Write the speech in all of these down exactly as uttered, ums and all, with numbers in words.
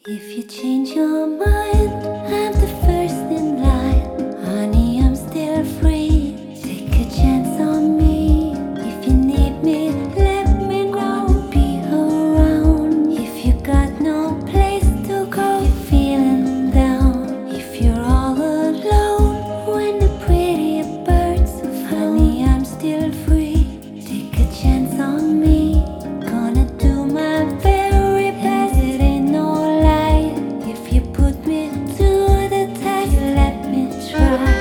If you change your mind, I'm the first in line. Honey, I'm still free. Take a chance on me. If you need me, let me know. Be around. If you got no place to go, if you're feeling down. If you're all alone, when the pretty birds of honey, I'm still free. Take a chance on me. Gonna do my very best. It ain't no lie. If you put me to the test, let me try.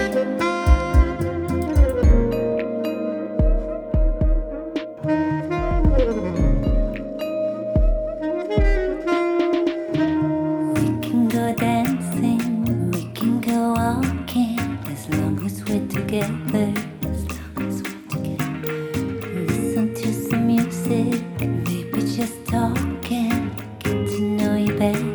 We can go dancing, we can go walking, as long as we're together, as long as we're together. Listen to some music, maybe just talking, get to know you better.